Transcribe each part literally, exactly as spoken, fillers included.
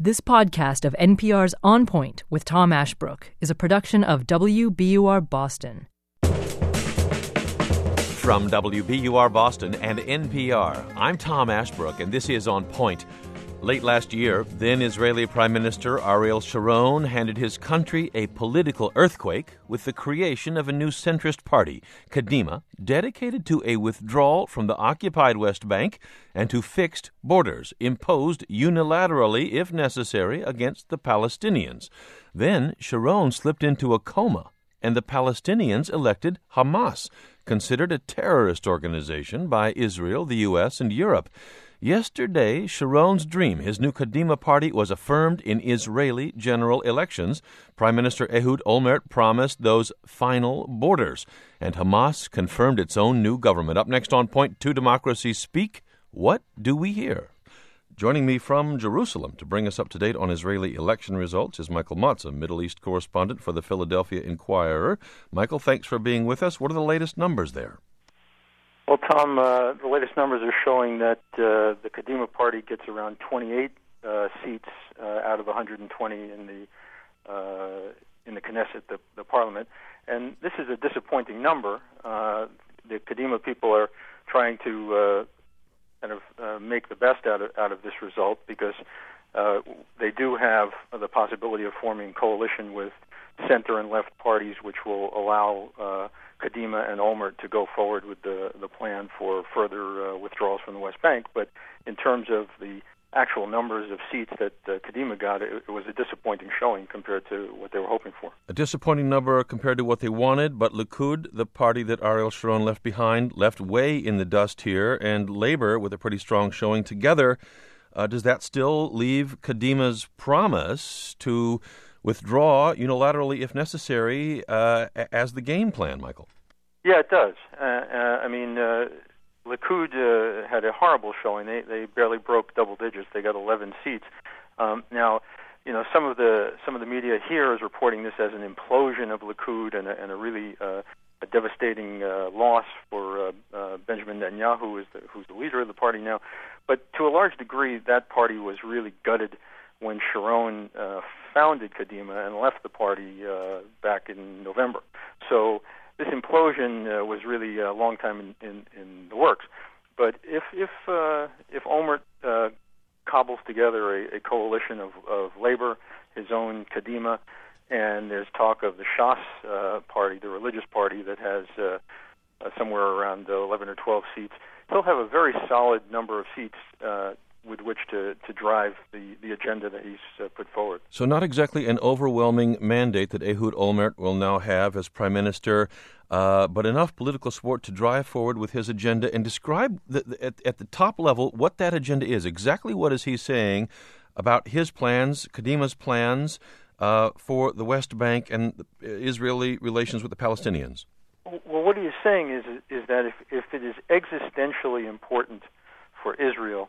This podcast of N P R's On Point with Tom Ashbrook is a production of W B U R Boston. From W B U R Boston and N P R, I'm Tom Ashbrook, and this is On Point. Late last year, then Israeli Prime Minister Ariel Sharon handed his country a political earthquake with the creation of a new centrist party, Kadima, dedicated to a withdrawal from the occupied West Bank and to fixed borders, imposed unilaterally, if necessary, against the Palestinians. Then Sharon slipped into a coma, and the Palestinians elected Hamas, considered a terrorist organization by Israel, the U S, and Europe. Yesterday, Sharon's dream, his new Kadima party, was affirmed in Israeli general elections. Prime Minister Ehud Olmert promised those final borders, and Hamas confirmed its own new government. Up next on Point, Two Democracies Speak. What do we hear? Joining me from Jerusalem to bring us up to date on Israeli election results is Michael Motz, a Middle East correspondent for the Philadelphia Inquirer. Michael, thanks for being with us. What are the latest numbers there? Well, Tom, uh, the latest numbers are showing that uh, the Kadima party gets around twenty-eight uh, seats uh, out of one hundred twenty in the uh, in the Knesset, the, the parliament, and this is a disappointing number. Uh, the Kadima people are trying to uh, kind of uh, make the best out of out of this result because uh, they do have the possibility of forming coalition with center and left parties, which will allow uh, Kadima and Olmert to go forward with the the plan for further uh, withdrawals from the West Bank. But in terms of the actual numbers of seats that uh, Kadima got, it, it was a disappointing showing compared to what they were hoping for. A disappointing number compared to what they wanted, but Likud, the party that Ariel Sharon left behind, left way in the dust here, and Labor, with a pretty strong showing together. Uh, does that still leave Kadima's promise to withdraw unilaterally if necessary uh, as the game plan, Michael? Yeah, it does. Uh, uh, I mean, uh, Likud uh, had a horrible showing. They they barely broke double digits. They got eleven seats. Um, now, you know, some of the some of the media here is reporting this as an implosion of Likud and a, and a really uh, a devastating uh, loss for uh, uh, Benjamin Netanyahu, who is the, who's the leader of the party now. But to a large degree, that party was really gutted when Sharon uh, founded Kadima and left the party uh, back in November. So this implosion uh, was really a long time in, in, in the works. But if if uh, if Olmert uh, cobbles together a, a coalition of, of labor, his own Kadima, and there's talk of the Shas uh, party, the religious party that has uh, uh, somewhere around eleven or twelve seats, he'll have a very solid number of seats uh, with which to, to drive the, the agenda that he's uh, put forward. So not exactly an overwhelming mandate that Ehud Olmert will now have as prime minister, uh, but enough political support to drive forward with his agenda. And describe the, the, at, at the top level what that agenda is. Exactly what is he saying about his plans, Kadima's plans, uh, for the West Bank and Israeli relations with the Palestinians? Well, what he is saying is, is that if, if it is existentially important for Israel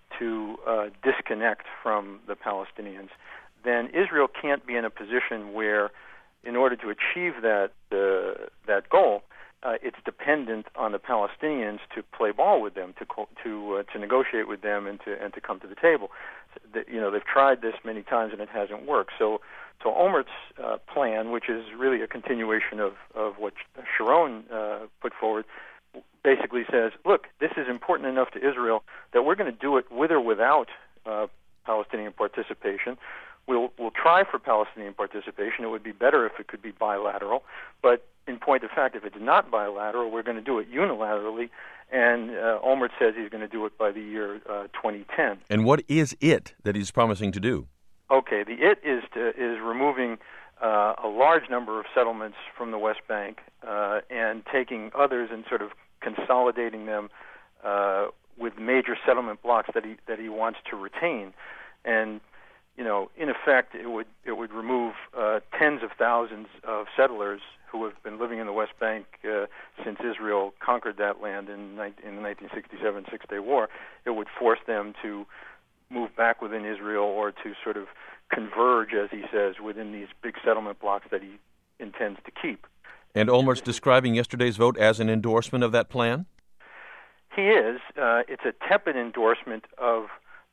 to uh, disconnect from the Palestinians, then Israel can't be in a position where, in order to achieve that uh, that goal, uh, it's dependent on the Palestinians to play ball with them, to to uh, to negotiate with them, and to and to come to the table. The, you know, they've tried this many times and it hasn't worked. So, so Olmert's uh, plan, which is really a continuation of of what Sharon uh, put forward, basically says, look, this is important enough to Israel that we're going to do it with or without uh, Palestinian participation. We'll we'll try for Palestinian participation. It would be better if it could be bilateral. But in point of fact, if it's not bilateral, we're going to do it unilaterally. And uh, Olmert says he's going to do it by the year uh, twenty ten. And what is it that he's promising to do? Okay, the it is to, is removing uh, a large number of settlements from the West Bank uh, and taking others and sort of consolidating them uh, with major settlement blocks that he that he wants to retain, and you know, in effect, it would it would remove uh, tens of thousands of settlers who have been living in the West Bank uh, since Israel conquered that land in in the nineteen sixty-seven Six-Day War. It would force them to move back within Israel or to sort of converge, as he says, within these big settlement blocks that he intends to keep. And Olmert's describing yesterday's vote as an endorsement of that plan? He is. Uh, it's a tepid endorsement of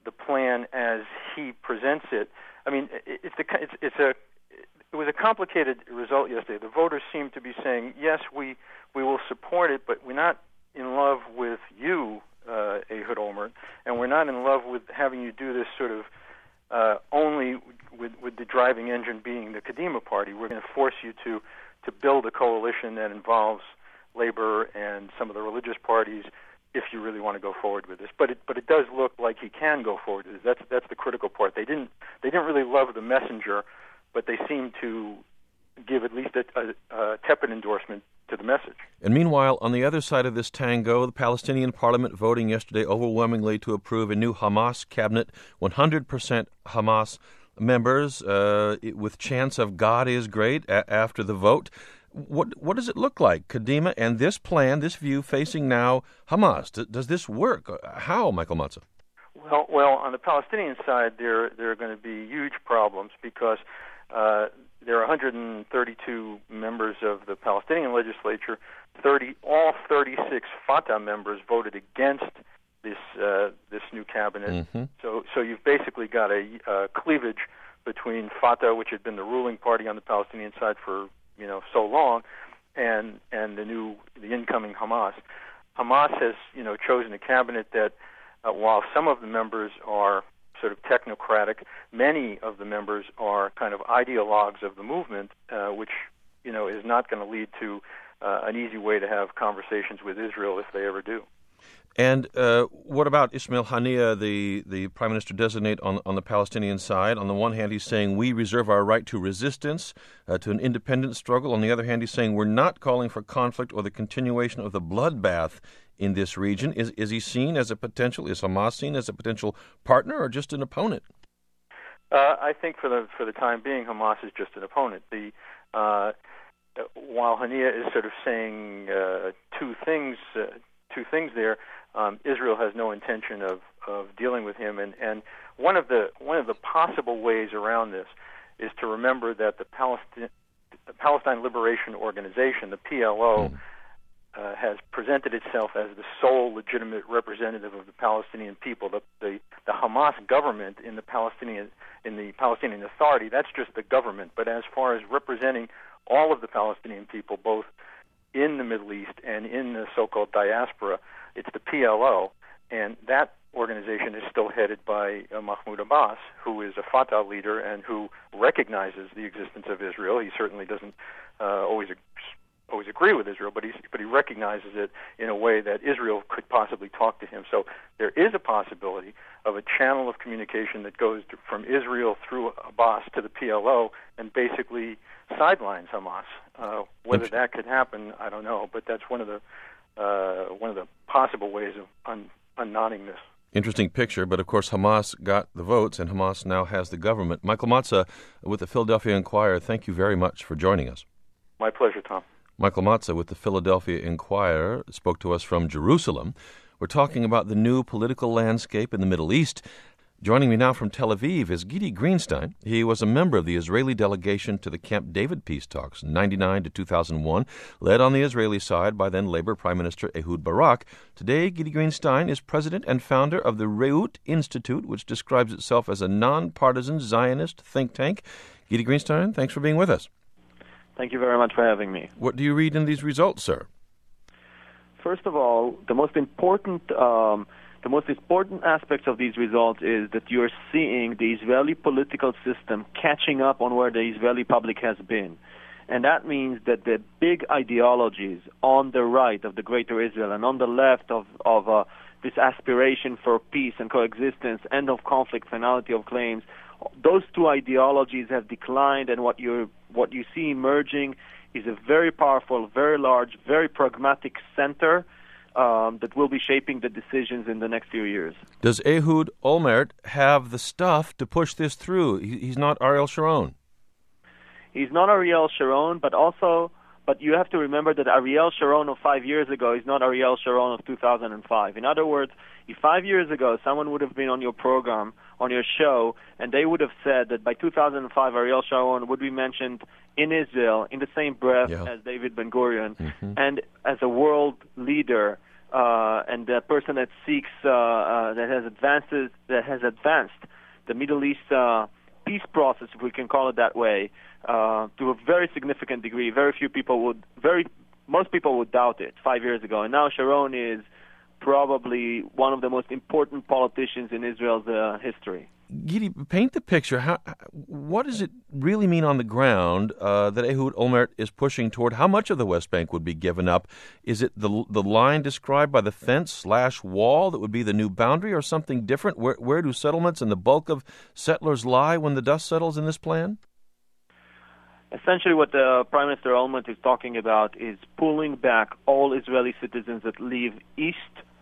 the plan as he presents it. I mean, it's the it's, it's a it was a complicated result yesterday. The voters seem to be saying, yes, we we will support it, but we're not in love with you, uh, Ehud Olmert, and we're not in love with having you do this sort of uh, only with with the driving engine being the Kadima party. We're going to force you to to build a coalition that involves labor and some of the religious parties if you really want to go forward with this. But it but it does look like he can go forward with this. That's that's the critical part. They didn't they didn't really love the messenger, but they seem to give at least a, a, a tepid endorsement to the message. And meanwhile, on the other side of this tango, the Palestinian parliament voting yesterday overwhelmingly to approve a new Hamas cabinet, one hundred percent Hamas members, uh, with chants of God is great a- after the vote. What what does it look like, Kadima, and this plan, this view facing now Hamas? D- does this work? How, Michael Matza? Well, well, on the Palestinian side, there there are going to be huge problems because uh, there are one hundred thirty-two members of the Palestinian legislature. thirty all thirty-six Fatah members voted against this uh, this new cabinet. Mm-hmm. So so you've basically got a uh, cleavage between Fatah, which had been the ruling party on the Palestinian side for you know so long, and and the new the incoming Hamas. Hamas has you know chosen a cabinet that, uh, while some of the members are sort of technocratic, many of the members are kind of ideologues of the movement, uh, which you know is not going to lead to uh, an easy way to have conversations with Israel if they ever do. And uh, what about Ismail Haniyeh, the, the prime minister designate on, on the Palestinian side? On the one hand, he's saying we reserve our right to resistance, uh, to an independent struggle. On the other hand, he's saying we're not calling for conflict or the continuation of the bloodbath in this region. Is is he seen as a potential, is Hamas seen as a potential partner or just an opponent? Uh, I think for the for the time being, Hamas is just an opponent. The uh, while Haniyeh is sort of saying uh, two things, uh, two things there. Um, Israel has no intention of, of dealing with him, and, and one of the one of the possible ways around this is to remember that the Palestine the Palestine Liberation Organization, the P L O, mm. uh, has presented itself as the sole legitimate representative of the Palestinian people. The, the the Hamas government in the Palestinian in the Palestinian Authority, that's just the government. But as far as representing all of the Palestinian people, both in the Middle East and in the so-called diaspora, it's the P L O, and that organization is still headed by uh, Mahmoud Abbas, who is a Fatah leader and who recognizes the existence of Israel. He certainly doesn't uh, always always agree with Israel, but he but he recognizes it in a way that Israel could possibly talk to him. So there is a possibility of a channel of communication that goes to, from Israel through Abbas to the P L O and basically sidelines Hamas. Uh, whether that could happen, I don't know, but that's one of the Uh, one of the possible ways of un- unknotting this. Interesting picture, but of course Hamas got the votes, and Hamas now has the government. Michael Matza with the Philadelphia Inquirer, thank you very much for joining us. My pleasure, Tom. Michael Matza with the Philadelphia Inquirer spoke to us from Jerusalem. We're talking about the new political landscape in the Middle East. Joining me now from Tel Aviv is Gidi Greenstein. He was a member of the Israeli delegation to the Camp David peace talks, ninety-nine to two thousand one, led on the Israeli side by then Labor Prime Minister Ehud Barak. Today, Gidi Greenstein is president and founder of the Reut Institute, which describes itself as a nonpartisan Zionist think tank. Gidi Greenstein, thanks for being with us. Thank you very much for having me. What do you read in these results, sir? First of all, the most important um, The most important aspects of these results is that you're seeing the Israeli political system catching up on where the Israeli public has been. And that means that the big ideologies on the right of the Greater Israel and on the left of, of uh, this aspiration for peace and coexistence, end of conflict, finality of claims, those two ideologies have declined, and what, you're, what you see emerging is a very powerful, very large, very pragmatic center Um, that will be shaping the decisions in the next few years. Does Ehud Olmert have the stuff to push this through? He, he's not Ariel Sharon. He's not Ariel Sharon, but also, but you have to remember that Ariel Sharon of five years ago is not Ariel Sharon of two thousand five. In other words, if five years ago someone would have been on your program, on your show, and they would have said that by two thousand five Ariel Sharon would be mentioned in Israel in the same breath yeah. as David Ben-Gurion, mm-hmm. and as a world leader uh, and the person that seeks uh, uh, that has advances that has advanced the Middle East uh, peace process, if we can call it that way, uh, to a very significant degree. Very few people would, very most people would doubt it five years ago, and now Sharon is probably one of the most important politicians in Israel's uh, history. Gidi, paint the picture. How, what does it really mean on the ground uh, that Ehud Olmert is pushing toward? How much of the West Bank would be given up? Is it the the line described by the fence slash wall that would be the new boundary, or something different? Where, where do settlements and the bulk of settlers lie when the dust settles in this plan? Essentially, what the Prime Minister Olmert is talking about is pulling back all Israeli citizens that live east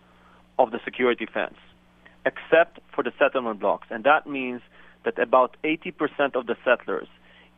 of the security fence, except for the settlement blocks. And that means that about eighty percent of the settlers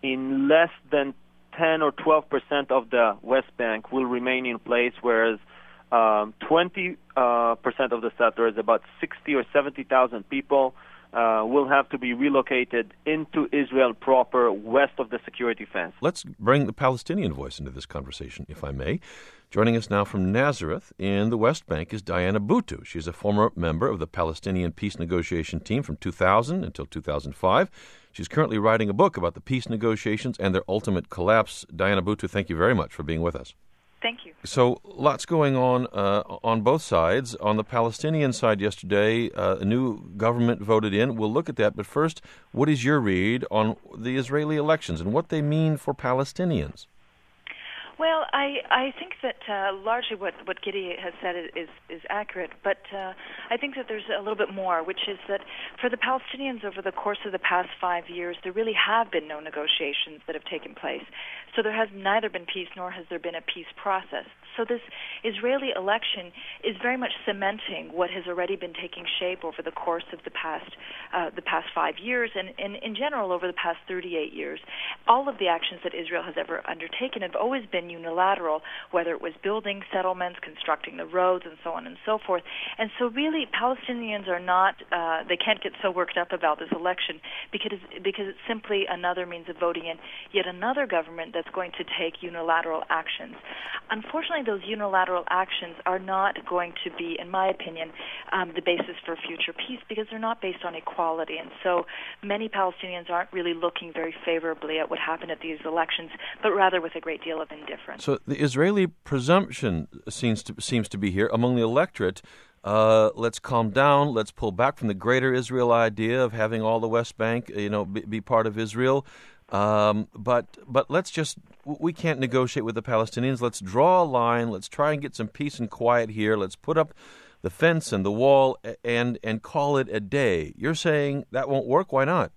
in less than ten or twelve percent of the West Bank will remain in place, whereas um, twenty percent of the settlers, about sixty or seventy thousand people, uh, will have to be relocated into Israel proper, west of the security fence. Let's bring the Palestinian voice into this conversation, if I may. Joining us now from Nazareth in the West Bank is Diana Buttu. She's a former member of the Palestinian peace negotiation team from two thousand until two thousand five. She's currently writing a book about the peace negotiations and their ultimate collapse. Diana Buttu, thank you very much for being with us. Thank you. So lots going on uh, on both sides. On the Palestinian side yesterday, uh, a new government voted in. We'll look at that. But first, what is your read on the Israeli elections and what they mean for Palestinians? Well, I, I think that uh, largely what, what Gidi has said is, is accurate, but uh, I think that there's a little bit more, which is that for the Palestinians over the course of the past five years, there really have been no negotiations that have taken place. So there has neither been peace nor has there been a peace process. So this Israeli election is very much cementing what has already been taking shape over the course of the past uh, the past five years and, and in general over the past thirty-eight years. All of the actions that Israel has ever undertaken have always been unilateral, whether it was building settlements, constructing the roads, and so on and so forth. And so really Palestinians are not, uh, they can't get so worked up about this election because, because it's simply another means of voting in yet another government that's going to take unilateral actions. Unfortunately, those unilateral actions are not going to be, in my opinion, um, the basis for future peace because they're not based on equality. And so many Palestinians aren't really looking very favorably at what happened at these elections, but rather with a great deal of indifference. So the Israeli presumption seems to seems to be here among the electorate. Uh, let's calm down. Let's pull back from the greater Israel idea of having all the West Bank, you know, be, be part of Israel. Um, but but let's just, we can't negotiate with the Palestinians. Let's draw a line. Let's try and get some peace and quiet here. Let's put up the fence and the wall and and call it a day. You're saying that won't work? Why not?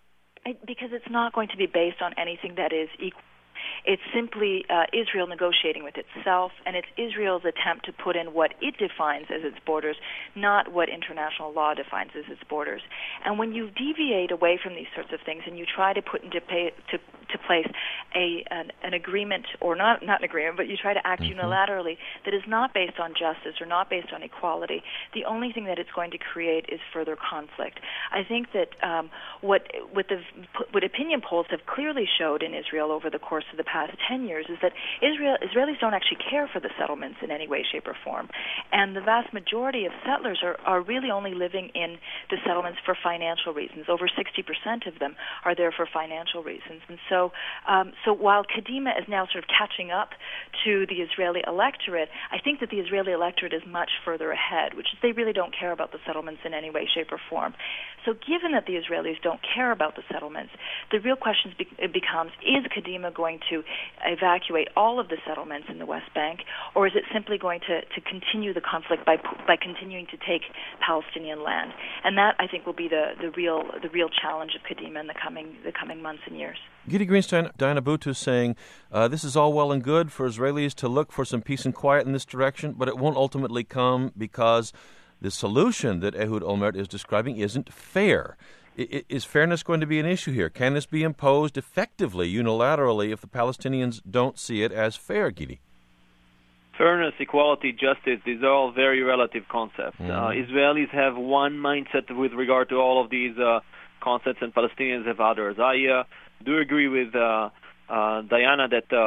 I, because it's not going to be based on anything that is equal. It's simply uh, Israel negotiating with itself, and it's Israel's attempt to put in what it defines as its borders, not what international law defines as its borders. And when you deviate away from these sorts of things and you try to put into pay, to, to place a an, an agreement, or not, not an agreement, but you try to act mm-hmm. unilaterally that is not based on justice or not based on equality, the only thing that it's going to create is further conflict. I think that um, what, what, the, what opinion polls have clearly showed in Israel over the course of the past ten years is that Israel Israelis don't actually care for the settlements in any way, shape, or form. And the vast majority of settlers are, are really only living in the settlements for financial reasons. Over sixty percent of them are there for financial reasons. And so um, so while Kadima is now sort of catching up to the Israeli electorate, I think that the Israeli electorate is much further ahead, which is they really don't care about the settlements in any way, shape, or form. So given that the Israelis don't care about the settlements, the real question be- becomes, is Kadima going to evacuate all of the settlements in the West Bank, or is it simply going to, to continue the conflict by by continuing to take Palestinian land? And that, I think, will be the, the real the real challenge of Kadima in the coming the coming months and years. Gidi Greenstein, Diana Buttu saying uh, this is all well and good for Israelis to look for some peace and quiet in this direction, but it won't ultimately come because the solution that Ehud Olmert is describing isn't fair. I, is fairness going to be an issue here? Can this be imposed effectively, unilaterally, if the Palestinians don't see it as fair, Gidi? Fairness, equality, justice, these are all very relative concepts. Mm. Uh, Israelis have one mindset with regard to all of these uh, concepts, and Palestinians have others. I uh, do agree with uh, uh, Diana that uh,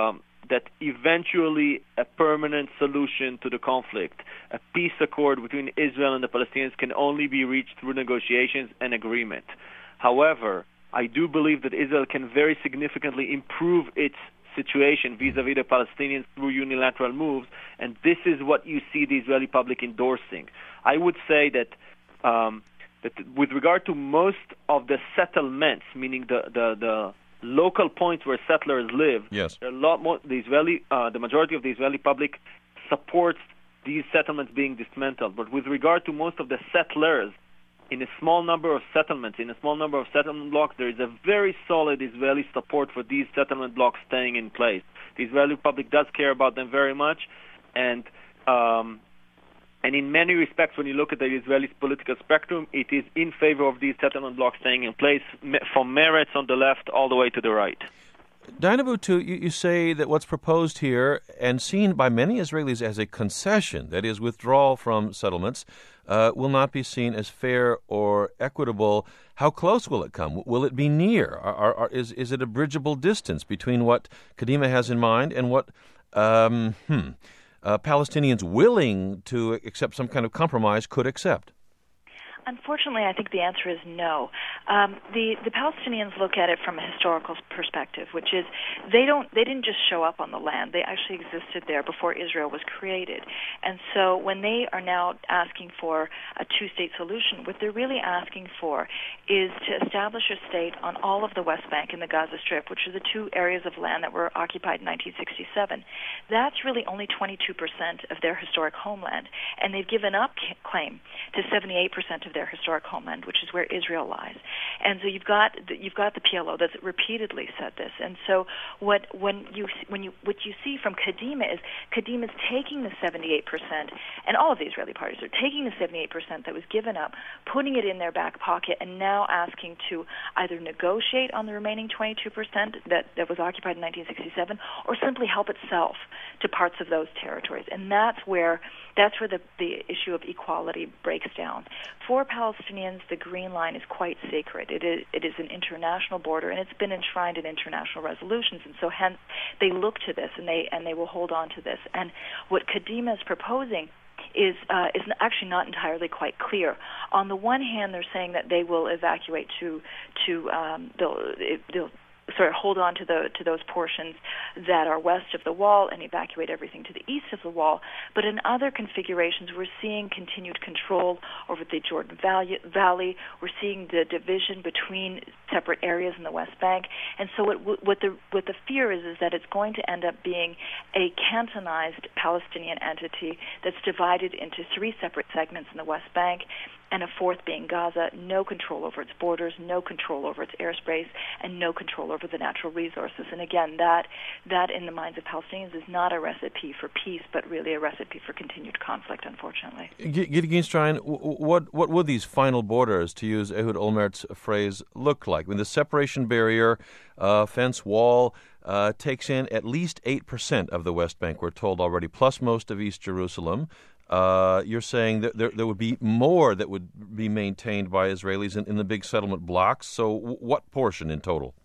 that eventually a permanent solution to the conflict, a peace accord between Israel and the Palestinians, can only be reached through negotiations and agreement. However, I do believe that Israel can very significantly improve its situation vis-a-vis the Palestinians through unilateral moves, and this is what you see the Israeli public endorsing. I would say that um, that with regard to most of the settlements, meaning the the, the local points where settlers live, yes, there are a lot more. The Israeli, uh, the majority of the Israeli public supports these settlements being dismantled. But with regard to most of the settlers, in a small number of settlements, in a small number of settlement blocks, there is a very solid Israeli support for these settlement blocks staying in place. The Israeli public does care about them very much, and um, and in many respects, when you look at the Israeli political spectrum, it is in favor of these settlement blocks staying in place, from Meretz on the left all the way to the right. Diana Boutou, you, you say that what's proposed here, and seen by many Israelis as a concession, that is, withdrawal from settlements, uh, will not be seen as fair or equitable. How close will it come? Will it be near? Are, are, are, is, is it a bridgeable distance between what Kadima has in mind and what um, hmm, uh, Palestinians willing to accept some kind of compromise could accept? Unfortunately, I think the answer is no. Um, the the Palestinians look at it from a historical perspective, which is they don't they didn't just show up on the land. They actually existed there before Israel was created. And so when they are now asking for a two-state solution, what they're really asking for is to establish a state on all of the West Bank and the Gaza Strip, which are the two areas of land that were occupied in nineteen sixty-seven. That's really only twenty-two percent of their historic homeland, and they've given up claim to seventy-eight percent of their historic homeland, which is where Israel lies. And so you've got the, you've got the P L O that's repeatedly said this. And so what when you when you what you see from Kadima is Kadima is taking the seventy-eight percent, and all of the Israeli parties are taking the seventy-eight percent that was given up, putting it in their back pocket, and now asking to either negotiate on the remaining twenty-two percent that, that was occupied in nineteen sixty-seven, or simply help itself to parts of those territories. And that's where that's where the, the issue of equality breaks down. For Palestinians, the Green Line is quite sacred. It is, it is an international border, and it's been enshrined in international resolutions, and so hence they look to this, and they and they will hold on to this. And what Kadima is proposing is uh, is actually not entirely quite clear. On the one hand, they're saying that they will evacuate to to um, they'll, they'll sort of hold on to the to those portions that are west of the wall and evacuate everything to the east of the wall. But in other configurations, we're seeing continued control over the Jordan Valley. We're seeing the division between separate areas in the West Bank. And so what, what the what the fear is is that it's going to end up being a cantonized Palestinian entity that's divided into three separate segments in the West Bank, and a fourth being Gaza, no control over its borders, no control over its airspace, and no control over the natural resources. And again, that that in the minds of Palestinians is not a recipe for peace, but really a recipe for continued conflict, unfortunately. Gidi Ginstein, what what would these final borders, to use Ehud Olmert's phrase, look like? When the separation barrier, uh, fence wall, uh, takes in at least eight percent of the West Bank, we're told already, plus most of East Jerusalem. Uh, you're saying that there, there would be more that would be maintained by Israelis in, in the big settlement blocks. So w- what portion in total?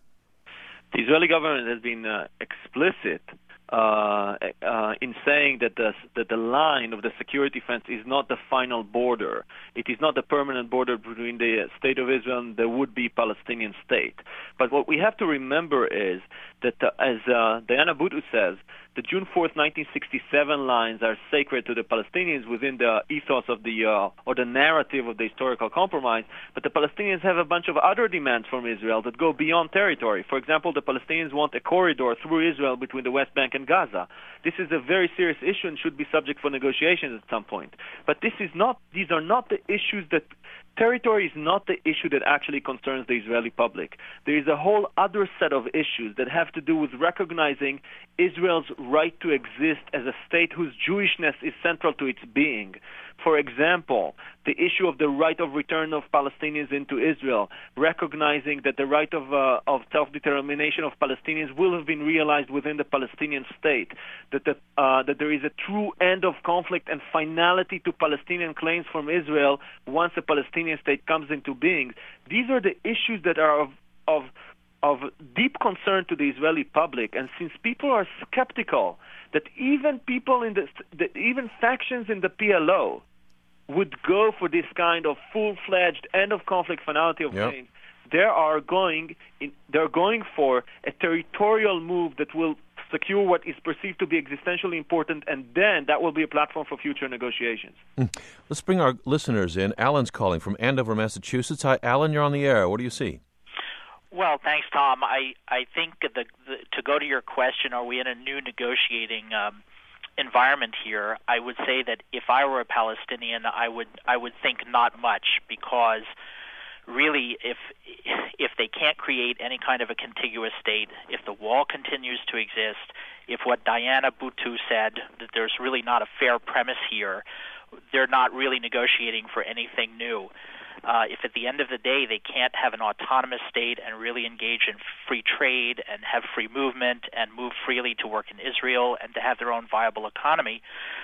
The Israeli government has been uh, explicit uh, uh, in saying that the, that the line of the security fence is not the final border. It is not the permanent border between the State of Israel and the would-be Palestinian state. But what we have to remember is that, uh, as uh, Diana Boutou says, the June fourth, nineteen sixty-seven lines are sacred to the Palestinians within the ethos of the uh, or the narrative of the historical compromise, but the Palestinians have a bunch of other demands from Israel that go beyond territory. For example, the Palestinians want a corridor through Israel between the West Bank and Gaza. This is a very serious issue and should be subject for negotiations at some point. But this is not; these are not the issues that. Territory is not the issue that actually concerns the Israeli public. There is a whole other set of issues that have to do with recognizing Israel's right to exist as a state whose Jewishness is central to its being. For example, the issue of the right of return of Palestinians into Israel, recognizing that the right of uh, of self-determination of Palestinians will have been realized within the Palestinian state, that the, uh, that there is a true end of conflict and finality to Palestinian claims from Israel once a Palestinian state comes into being. These are the issues that are of of of of deep concern to the Israeli public, and since people are skeptical that even people in the, the even factions in the P L O would go for this kind of full-fledged end-of-conflict finality of yep. things, they are going in, they're going for a territorial move that will secure what is perceived to be existentially important, and then that will be a platform for future negotiations. Mm. Let's bring our listeners in. Alan's calling from Andover, Massachusetts. Hi, Alan, you're on the air. What do you see? Well, thanks, Tom. I, I think the, the, to go to your question, are we in a new negotiating um, environment here? I would say that if I were a Palestinian, I would I would think not much, because really, if if they can't create any kind of a contiguous state, if the wall continues to exist, if what Diana Buttu said, that there's really not a fair premise here, they're not really negotiating for anything new. Uh, if at the end of the day they can't have an autonomous state and really engage in free trade and have free movement and move freely to work in Israel and to have their own viable economy,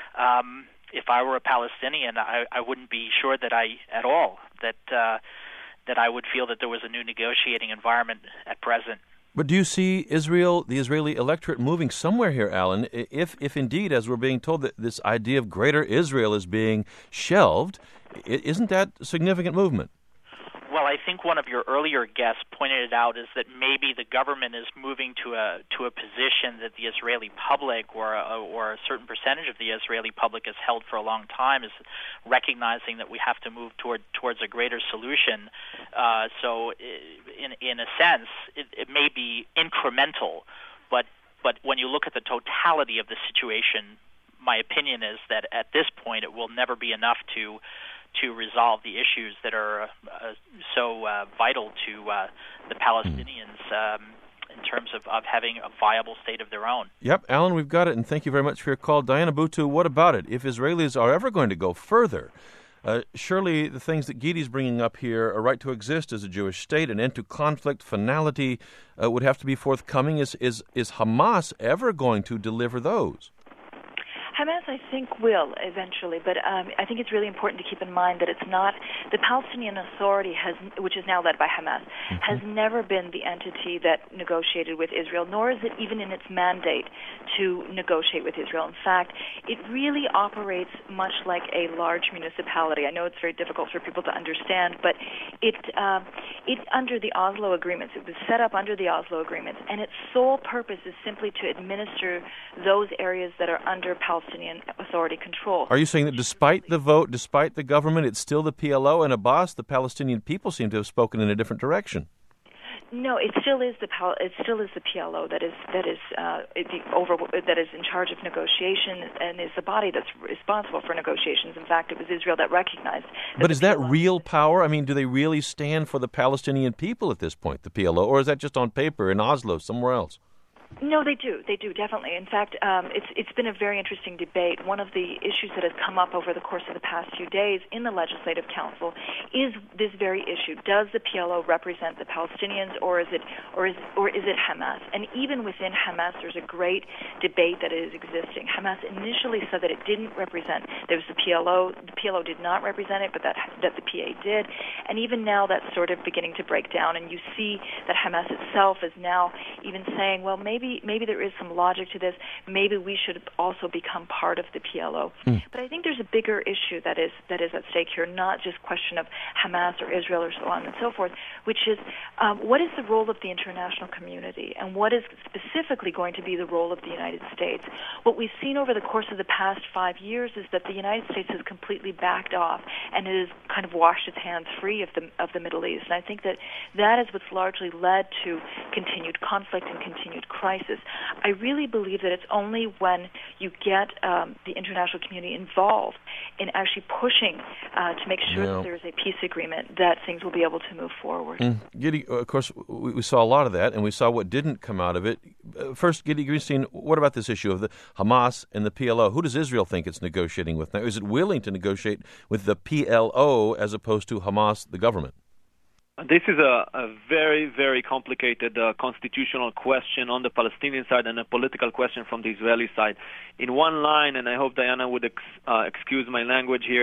um, if I were a Palestinian, I, I wouldn't be sure that I, at all, that uh, that I would feel that there was a new negotiating environment at present. But do you see Israel, the Israeli electorate, moving somewhere here, Alan? If, if indeed, as we're being told, that this idea of greater Israel is being shelved, isn't that a significant movement? Well, I think one of your earlier guests pointed it out, is that maybe the government is moving to a to a position that the Israeli public, or a, or a certain percentage of the Israeli public has held for a long time, is recognizing that we have to move toward towards a greater solution. Uh, so, in in a sense, it, it may be incremental, but but when you look at the totality of the situation, my opinion is that at this point it will never be enough to. to resolve the issues that are uh, so uh, vital to uh, the Palestinians um, in terms of, of having a viable state of their own. Yep, Alan, we've got it, and thank you very much for your call. Diana Buttu, what about it? If Israelis are ever going to go further, uh, surely the things that Gidi's bringing up here, a right to exist as a Jewish state, an end to conflict, finality, uh, would have to be forthcoming. Is, is, is Hamas ever going to deliver those? Hamas, I think, will eventually, but um, I think it's really important to keep in mind that it's not the Palestinian Authority, has, which is now led by Hamas, mm-hmm. has never been the entity that negotiated with Israel, nor is it even in its mandate to negotiate with Israel. In fact, it really operates much like a large municipality. I know it's very difficult for people to understand, but it uh, it under the Oslo agreements, it was set up under the Oslo agreements, and its sole purpose is simply to administer those areas that are under Palestinian Authority control. Are you saying that despite the vote, despite the government, it's still the P L O and Abbas, the Palestinian people seem to have spoken in a different direction? No, it still is the it still is the P L O that is that is uh, the over that is in charge of negotiation and is the body that's responsible for negotiations. In fact, it was Israel that recognized. That but is that real power? I mean, do they really stand for the Palestinian people at this point, the P L O, or is that just on paper in Oslo, somewhere else? No, they do. They do, definitely. In fact, um, it's it's been a very interesting debate. One of the issues that has come up over the course of the past few days in the Legislative Council is this very issue. Does the P L O represent the Palestinians, or is it or is or is it Hamas? And even within Hamas, there's a great debate that is existing. Hamas initially said that it didn't represent. There was the P L O. The P L O did not represent it, but that that the P A did. And even now, that's sort of beginning to break down. And you see that Hamas itself is now even saying, well, maybe. Maybe there is some logic to this. Maybe we should also become part of the P L O. Mm. But I think there's a bigger issue that is that is at stake here, not just question of Hamas or Israel or so on and so forth, which is um, what is the role of the international community, and what is specifically going to be the role of the United States? What we've seen over the course of the past five years is that the United States has completely backed off, and it has kind of washed its hands free of the of the Middle East. And I think that that is what's largely led to continued conflict and continued crisis. I really believe that it's only when you get um, the international community involved in actually pushing uh, to make sure yeah. that there is a peace agreement that things will be able to move forward. Mm. Gidi, of course, we, we saw a lot of that, and we saw what didn't come out of it. Uh, first, Gidi Greenstein, what about this issue of the Hamas and the P L O? Who does Israel think it's negotiating with now? Is it willing to negotiate with the P L O as opposed to Hamas, the government? This is a, a very, very complicated uh, constitutional question on the Palestinian side and a political question from the Israeli side. In one line, and I hope Diana would ex, uh, excuse my language here,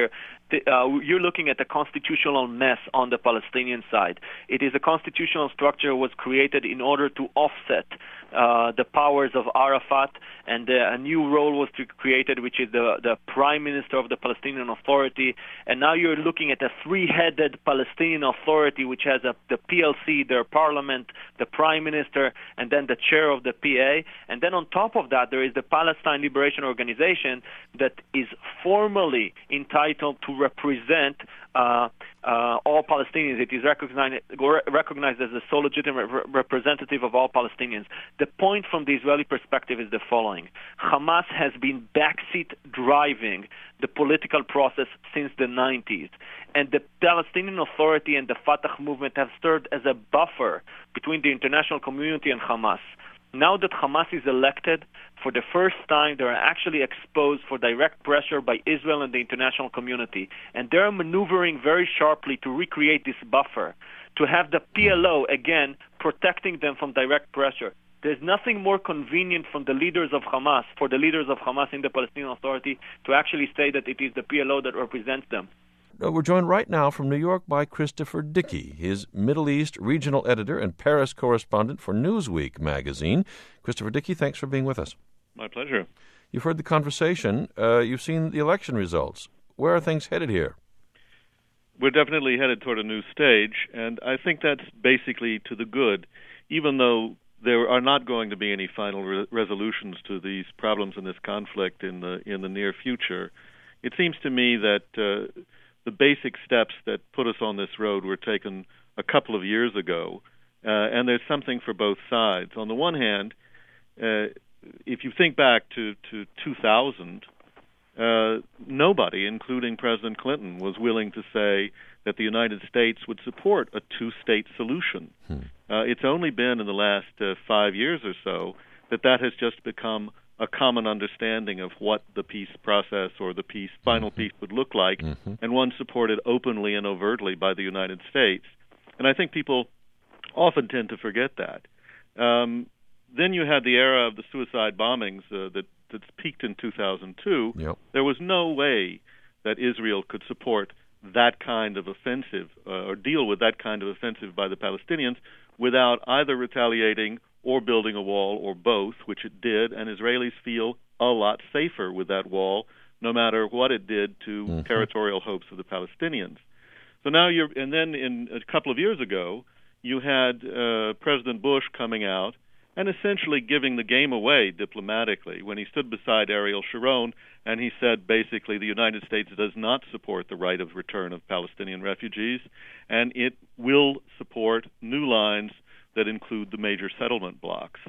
the, uh, you're looking at a constitutional mess on the Palestinian side. It is a constitutional structure was created in order to offset uh, the powers of Arafat, and uh, a new role was created, which is the, the Prime Minister of the Palestinian Authority. And now you're looking at a three-headed Palestinian Authority, which has a, the P L C, their parliament, the Prime Minister, and then the chair of the P A. And then on top of that, there is the Palestine Liberation Organization that is formally entitled to represent uh, uh, all Palestinians. It is recognized, recognized as the sole legitimate re- representative of all Palestinians. The point from the Israeli perspective is the following. Hamas has been backseat driving the political process since the nineties. And the Palestinian Authority and the Fatah movement have served as a buffer between the international community and Hamas. Now that Hamas is elected, for the first time, they are actually exposed for direct pressure by Israel and the international community. And they're maneuvering very sharply to recreate this buffer, to have the P L O, again, protecting them from direct pressure. There's nothing more convenient from the leaders of Hamas, for the leaders of Hamas in the Palestinian Authority, to actually say that it is the P L O that represents them. We're joined right now from New York by Christopher Dickey, his Middle East regional editor and Paris correspondent for Newsweek magazine. Christopher Dickey, thanks for being with us. My pleasure. You've heard the conversation. Uh, you've seen the election results. Where are things headed here? We're definitely headed toward a new stage, and I think that's basically to the good, even though there are not going to be any final re- resolutions to these problems in this conflict in the in the near future. It seems to me that uh, the basic steps that put us on this road were taken a couple of years ago, uh, and there's something for both sides. On the one hand, uh, if you think back to, to two thousand, uh, nobody, including President Clinton, was willing to say that the United States would support a two-state solution. Hmm. Uh, it's only been in the last uh, five years or so that that has just become a common understanding of what the peace process or the peace, final mm-hmm. peace would look like, mm-hmm. and one supported openly and overtly by the United States. And I think people often tend to forget that. Um, then you had the era of the suicide bombings uh, that, that peaked in two thousand two. Yep. There was no way that Israel could support that kind of offensive uh, or deal with that kind of offensive by the Palestinians without either retaliating or building a wall, or both, which it did, and Israelis feel a lot safer with that wall, no matter what it did to mm-hmm. territorial hopes of the Palestinians. So now you're, and then in a couple of years ago, you had uh, President Bush coming out and essentially giving the game away diplomatically when he stood beside Ariel Sharon and he said basically the United States does not support the right of return of Palestinian refugees, and it will support new lines that include the major settlement blocks.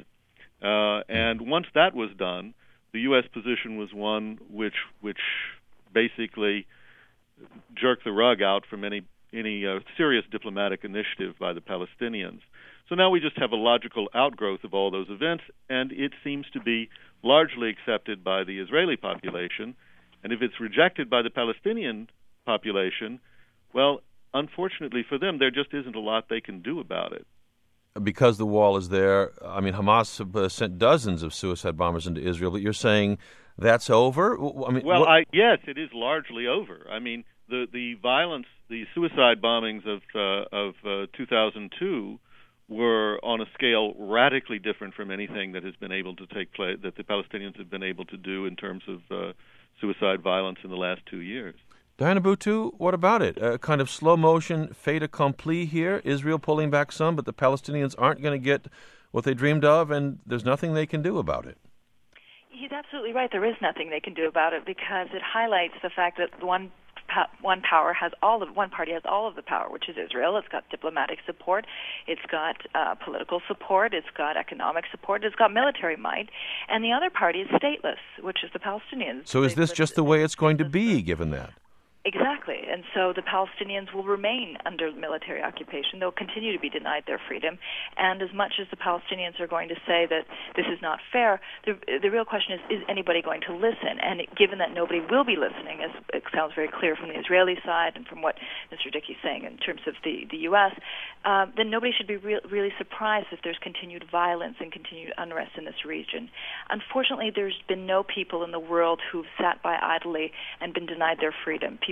Uh, and once that was done, the U S position was one which which basically jerked the rug out from any any uh, serious diplomatic initiative by the Palestinians. So now we just have a logical outgrowth of all those events, and it seems to be largely accepted by the Israeli population. And if it's rejected by the Palestinian population, well, unfortunately for them, there just isn't a lot they can do about it. Because the wall is there, I mean, Hamas uh, sent dozens of suicide bombers into Israel, but you're saying that's over? I mean, well, what... I, yes, it is largely over. I mean, the, the violence, the suicide bombings of uh, of uh, two thousand two were on a scale radically different from anything that has been able to take place, that the Palestinians have been able to do in terms of uh, suicide violence in the last two years. Diana Boutou, what about it? A kind of slow motion fait accompli here, Israel pulling back some, but the Palestinians aren't going to get what they dreamed of, and there's nothing they can do about it. He's absolutely right. There is nothing they can do about it because it highlights the fact that one one power has all of one party has all of the power, which is Israel. It's got diplomatic support, it's got uh, political support, it's got economic support, it's got military might, and the other party is stateless, which is the Palestinians. So is this just the way it's going to be, given that? Exactly. And so the Palestinians will remain under military occupation. They'll continue to be denied their freedom. And as much as the Palestinians are going to say that this is not fair, the, the real question is, is anybody going to listen? And given that nobody will be listening, as it sounds very clear from the Israeli side and from what Mister Dickey is saying in terms of the, the U S, uh, then nobody should be re- really surprised if there's continued violence and continued unrest in this region. Unfortunately, there's been no people in the world who've sat by idly and been denied their freedom. People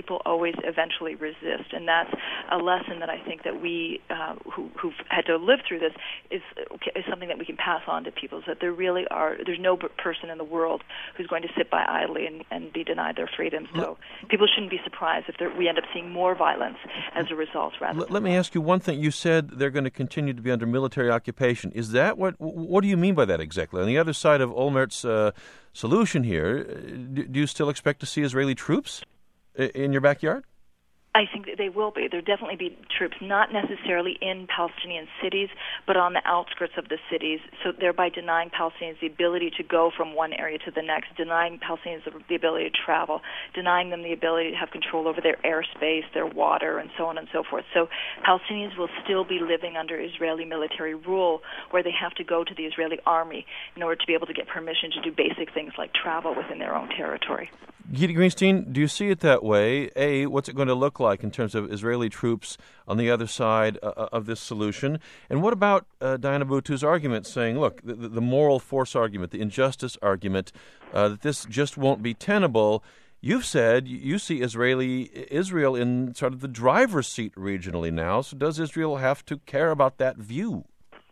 people always eventually resist, and that's a lesson that I think that we uh, who, who've had to live through this is is something that we can pass on to people. Is that there really are there's no person in the world who's going to sit by idly and, and be denied their freedom. So people shouldn't be surprised if we end up seeing more violence as a result. Rather, let, let me ask you one thing. You said they're going to continue to be under military occupation. Is that what? What do you mean by that exactly? On the other side of Olmert's uh, solution here, do, do you still expect to see Israeli troops in your backyard? I think that they will be. There'll definitely be troops, not necessarily in Palestinian cities, but on the outskirts of the cities, so thereby denying Palestinians the ability to go from one area to the next, denying Palestinians the ability to travel, denying them the ability to have control over their airspace, their water, and so on and so forth. So Palestinians will still be living under Israeli military rule, where they have to go to the Israeli army in order to be able to get permission to do basic things like travel within their own territory. Gidi Greenstein, do you see it that way? A, what's it going to look like in terms of Israeli troops on the other side uh, of this solution? And what about uh, Diana Buttu's argument saying, look, the, the moral force argument, the injustice argument, uh, that this just won't be tenable? You've said you see Israeli Israel in sort of the driver's seat regionally now, so does Israel have to care about that view?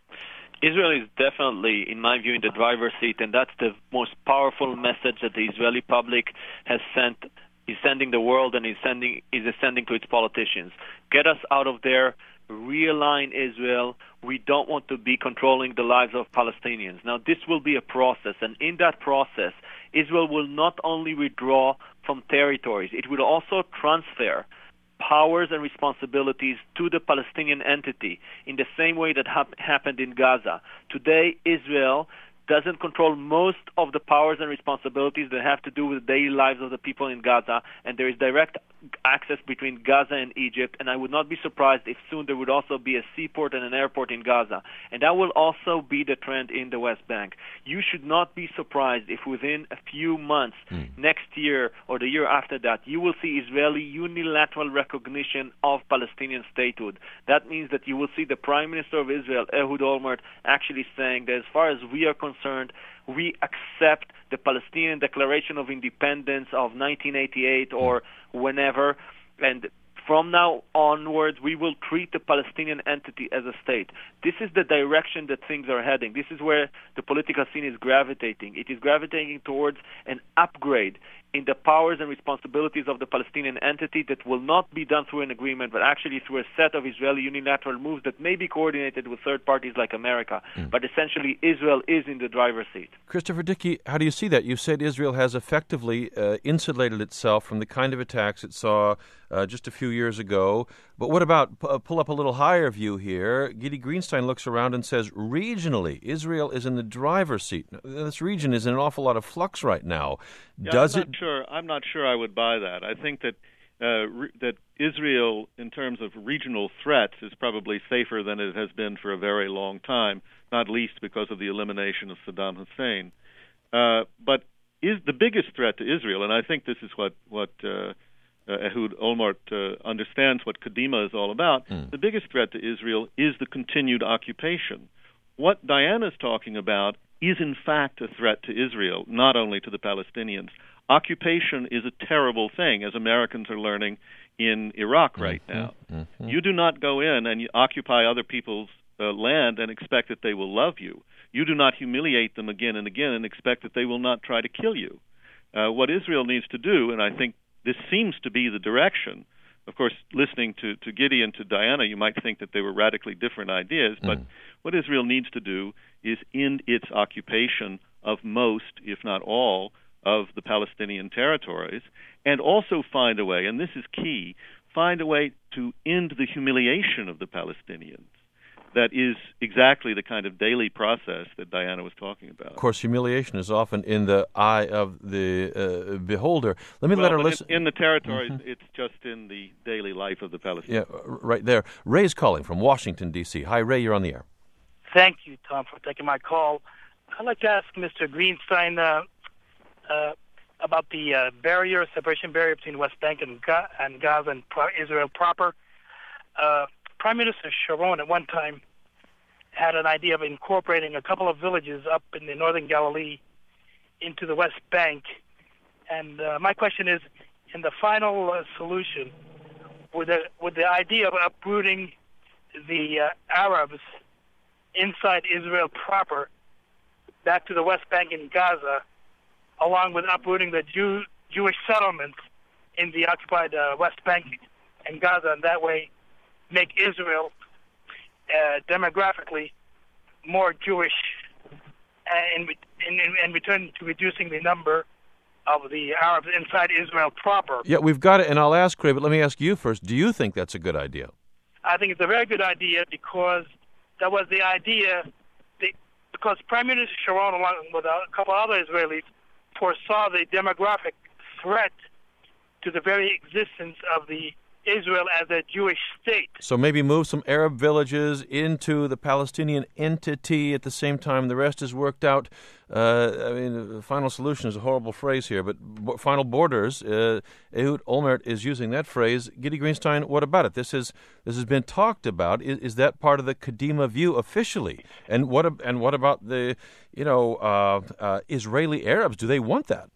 Israel is definitely, in my view, in the driver's seat, and that's the most powerful message that the Israeli public has sent, is sending the world, and is sending is sending to its politicians. Get us out of there. Realign Israel. We don't want to be controlling the lives of Palestinians. Now, this will be a process, and in that process, Israel will not only withdraw from territories, it will also transfer powers and responsibilities to the Palestinian entity in the same way that hap- happened in Gaza. Today, Israel doesn't control most of the powers and responsibilities that have to do with the daily lives of the people in Gaza, and there is direct access between Gaza and Egypt, and I would not be surprised if soon there would also be a seaport and an airport in Gaza, and that will also be the trend in the West Bank. You should not be surprised if within a few months, mm. next year or the year after that, you will see Israeli unilateral recognition of Palestinian statehood. That means that you will see the Prime Minister of Israel, Ehud Olmert, actually saying that as far as we are concerned, we accept the Palestinian Declaration of Independence of nineteen eighty-eight or whenever, and from now onwards, we will treat the Palestinian entity as a state. This is the direction that things are heading. This is where the political scene is gravitating. It is gravitating towards an upgrade in the powers and responsibilities of the Palestinian entity that will not be done through an agreement, but actually through a set of Israeli unilateral moves that may be coordinated with third parties like America. Mm. But essentially, Israel is in the driver's seat. Christopher Dickey, how do you see that? You said Israel has effectively uh, insulated itself from the kind of attacks it saw uh, just a few years ago. But what about, uh, pull up a little higher view here, Gidi Greenstein looks around and says, regionally, Israel is in the driver's seat. This region is in an awful lot of flux right now. Yeah, Does I'm it... Not sure. I'm not sure I would buy that. I think that uh, re- that Israel, in terms of regional threats, is probably safer than it has been for a very long time, not least because of the elimination of Saddam Hussein. Uh, but is the biggest threat to Israel, and I think this is what, what uh, uh, Ehud Olmert uh, understands what Kadima is all about, mm. the biggest threat to Israel is the continued occupation. What Diana's talking about is in fact a threat to Israel, not only to the Palestinians. Occupation is a terrible thing, as Americans are learning in Iraq right mm-hmm, now. Mm-hmm. You do not go in and you occupy other people's uh, land and expect that they will love you. You do not humiliate them again and again and expect that they will not try to kill you. Uh, what Israel needs to do, and I think this seems to be the direction, of course, listening to, to Gidi and to Diana, you might think that they were radically different ideas, but mm. what Israel needs to do is end its occupation of most, if not all, of the Palestinian territories, and also find a way, and this is key, find a way to end the humiliation of the Palestinians. That is exactly the kind of daily process that Diana was talking about. Of course, humiliation is often in the eye of the uh, beholder. Let me well, let her but listen. In, in the territories, mm-hmm. it's just in the daily life of the Palestinians. Yeah, right there. Ray's calling from Washington, D C Hi, Ray, you're on the air. Thank you, Tom, for taking my call. I'd like to ask Mister Greenstein uh, uh, about the uh, barrier, separation barrier between West Bank and, Ga- and Gaza and pro- Israel proper. Uh, Prime Minister Sharon at one time had an idea of incorporating a couple of villages up in the northern Galilee into the West Bank. And uh, my question is, in the final uh, solution, with the with the idea of uprooting the uh, Arabs inside Israel proper back to the West Bank and Gaza, along with uprooting the Jew, Jewish settlements in the occupied uh, West Bank and Gaza, and that way make Israel uh, demographically more Jewish, and in, in, in return to reducing the number of the Arabs inside Israel proper. Yeah, we've got it, and I'll ask Ray, but let me ask you first. Do you think that's a good idea? I think it's a very good idea because that was the idea, the, because Prime Minister Sharon, along with a couple other Israelis, foresaw the demographic threat to the very existence of the Israel as a Jewish state. So maybe move some Arab villages into the Palestinian entity at the same time the rest is worked out. Uh, I mean, the final solution is a horrible phrase here, but b- final borders, uh, Ehud Olmert is using that phrase. Gidi Greenstein, what about it? This is this has been talked about. Is, is that part of the Kadima view officially? And what and what about the, you know, uh, uh, Israeli Arabs? Do they want that?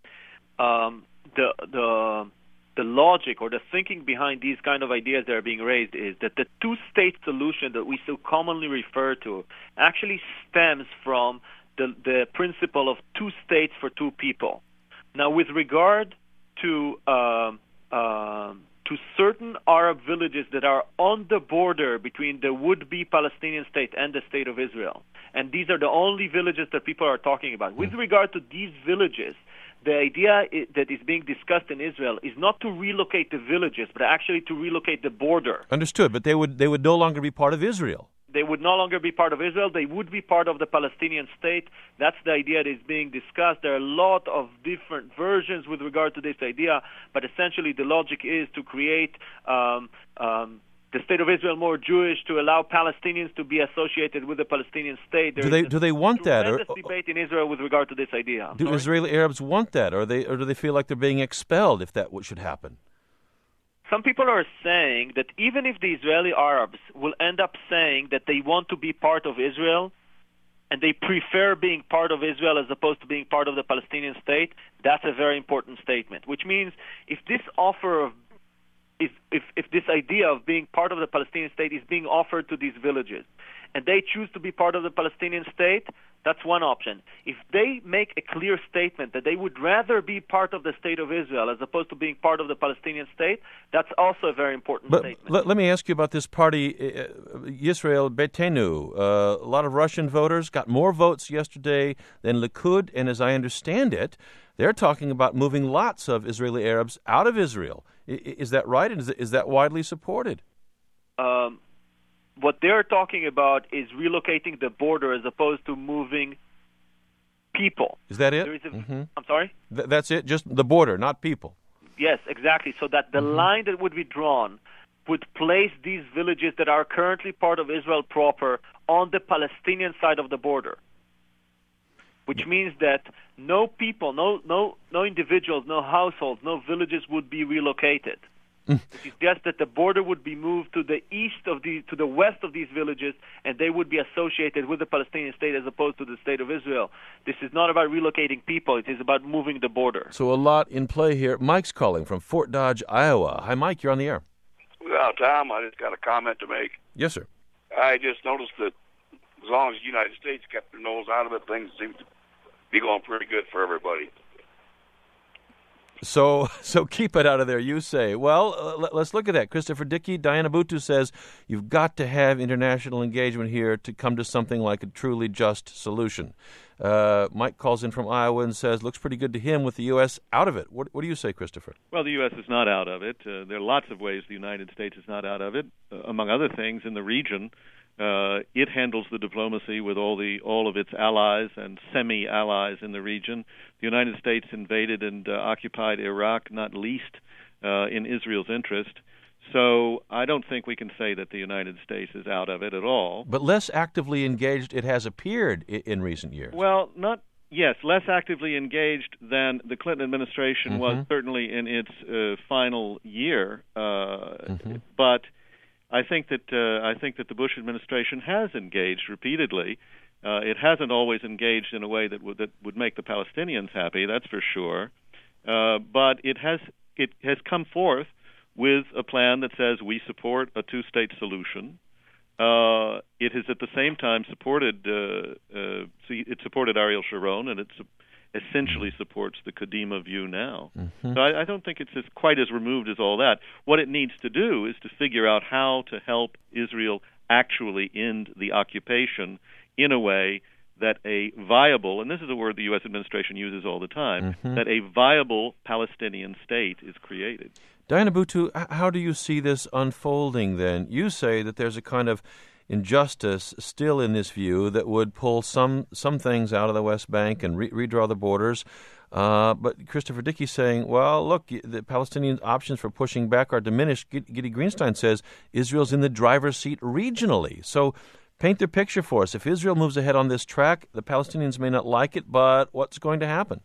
Um, the the the logic or the thinking behind these kind of ideas that are being raised is that the two-state solution that we so commonly refer to actually stems from the, the principle of two states for two people. Now, with regard to um, um, to certain Arab villages that are on the border between the would-be Palestinian state and the state of Israel, and these are the only villages that people are talking about. With regard to these villages, the idea that is being discussed in Israel is not to relocate the villages, but actually to relocate the border. Understood, but they would they would no longer be part of Israel. They would no longer be part of Israel. They would be part of the Palestinian state. That's the idea that is being discussed. There are a lot of different versions with regard to this idea, but essentially the logic is to create um, um, the state of Israel more Jewish, to allow Palestinians to be associated with the Palestinian state. There do they do they want that? There's a debate in Israel with regard to this idea. I'm do sorry? Israeli Arabs want that, or they or do they feel like they're being expelled if that should happen? Some people are saying that even if the Israeli Arabs will end up saying that they want to be part of Israel and they prefer being part of Israel as opposed to being part of the Palestinian state, that's a very important statement, which means if this offer of If, if if this idea of being part of the Palestinian state is being offered to these villages and they choose to be part of the Palestinian state, that's one option. If they make a clear statement that they would rather be part of the state of Israel as opposed to being part of the Palestinian state, that's also a very important but statement. Let, let me ask you about this party, uh, Yisrael Beitenu. Uh, a lot of Russian voters got more votes yesterday than Likud, and as I understand it, they're talking about moving lots of Israeli Arabs out of Israel. Is that right? And is that widely supported? Um, what they're talking about is relocating the border as opposed to moving people. Is that it? There is a, mm-hmm. I'm sorry? Th- that's it? Just the border, not people? Yes, exactly. So that the mm-hmm. line that would be drawn would place these villages that are currently part of Israel proper on the Palestinian side of the border. Which means that no people, no no no individuals, no households, no villages would be relocated. Mm. It is just that the border would be moved to the east of the to the west of these villages, and they would be associated with the Palestinian state as opposed to the state of Israel. This is not about relocating people; it is about moving the border. So a lot in play here. Mike's calling from Fort Dodge, Iowa. Hi, Mike. You're on the air. Well, Tom, I just got a comment to make. Yes, sir. I just noticed that as long as the United States kept their nose out of it, things seem to be going pretty good for everybody. So so keep it out of there, you say. Well, uh, let's look at that. Christopher Dickey, Diana Butu says you've got to have international engagement here to come to something like a truly just solution. Uh, Mike calls in from Iowa and says looks pretty good to him with the U S out of it. What, what do you say, Christopher? Well, the U S is not out of it. Uh, there are lots of ways the United States is not out of it. Uh, among other things, in the region, Uh, it handles the diplomacy with all the all of its allies and semi-allies in the region. The United States invaded and uh, occupied Iraq, not least uh, in Israel's interest. So I don't think we can say that the United States is out of it at all. But less actively engaged it has appeared in, in recent years. Well, not yes, less actively engaged than the Clinton administration mm-hmm. was certainly in its uh, final year, uh, mm-hmm. but. I think that uh, I think that the Bush administration has engaged repeatedly. Uh, it hasn't always engaged in a way that would that would make the Palestinians happy. That's for sure. Uh, but it has it has come forth with a plan that says we support a two-state solution. Uh, it has at the same time supported uh, uh, see, it supported Ariel Sharon, and it su- essentially supports the Kadima view now. Mm-hmm. So I, I don't think it's as, quite as removed as all that. What it needs to do is to figure out how to help Israel actually end the occupation in a way that a viable, and this is a word the U S administration uses all the time, mm-hmm. that a viable Palestinian state is created. Diana Buttu, how do you see this unfolding then? You say that there's a kind of injustice still in this view that would pull some some things out of the West Bank and re- redraw the borders. Uh, but Christopher Dickey's saying, well, look, the Palestinian options for pushing back are diminished. Gidi Greenstein says Israel's in the driver's seat regionally. So paint the picture for us. If Israel moves ahead on this track, the Palestinians may not like it, but what's going to happen?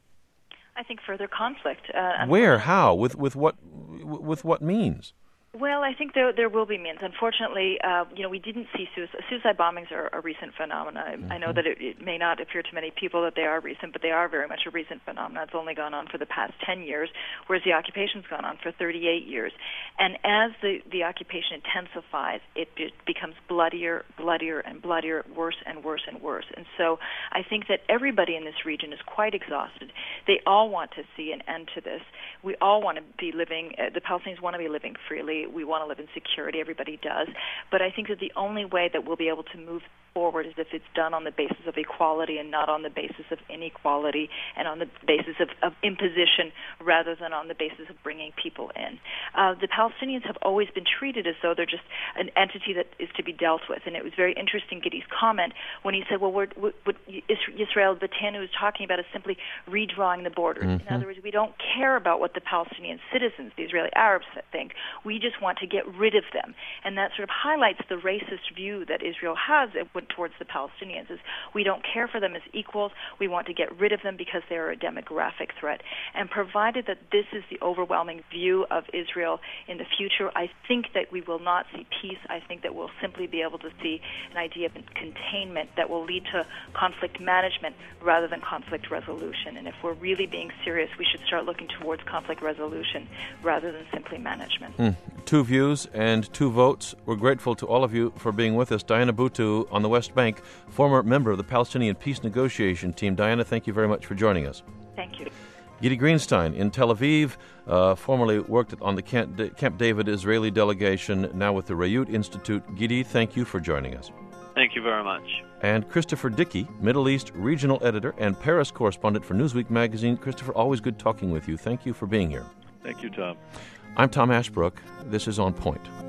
I think further conflict. Uh, Where? How? With with what? With what means? Well, I think there there will be means. Unfortunately, uh, you know, we didn't see suicide, suicide bombings are a recent phenomenon. Mm-hmm. I know that it, it may not appear to many people that they are recent, but they are very much a recent phenomenon. It's only gone on for the past ten years, whereas the occupation's gone on for thirty-eight years. And as the, the occupation intensifies, it be, becomes bloodier, bloodier, and bloodier, worse and worse and worse. And so I think that everybody in this region is quite exhausted. They all want to see an end to this. We all want to be living, uh, the Palestinians want to be living freely. We want to live in security. Everybody does. But I think that the only way that we'll be able to move forward is if it's done on the basis of equality and not on the basis of inequality and on the basis of, of imposition rather than on the basis of bringing people in. Uh, the Palestinians have always been treated as though they're just an entity that is to be dealt with. And it was very interesting, Gidi's comment, when he said, well, we're, what Israel Beitenu is talking about is simply redrawing the borders. Mm-hmm. In other words, we don't care about what the Palestinian citizens, the Israeli Arabs, think. We just want to get rid of them. And that sort of highlights the racist view that Israel has towards the Palestinians, is we don't care for them as equals. We want to get rid of them because they are a demographic threat. And provided that this is the overwhelming view of Israel in the future, I think that we will not see peace. I think that we'll simply be able to see an idea of containment that will lead to conflict management rather than conflict resolution. And if we're really being serious, we should start looking towards conflict resolution rather than simply management. Mm. Two views and two votes. We're grateful to all of you for being with us. Diana Buttu on the West Bank, former member of the Palestinian Peace Negotiation Team. Diana, thank you very much for joining us. Thank you. Gidi Greenstein in Tel Aviv, uh, formerly worked on the Camp, Camp David Israeli delegation, now with the Rayut Institute. Gidi, thank you for joining us. Thank you very much. And Christopher Dickey, Middle East regional editor and Paris correspondent for Newsweek magazine. Christopher, always good talking with you. Thank you for being here. Thank you, Tom. I'm Tom Ashbrook. This is On Point.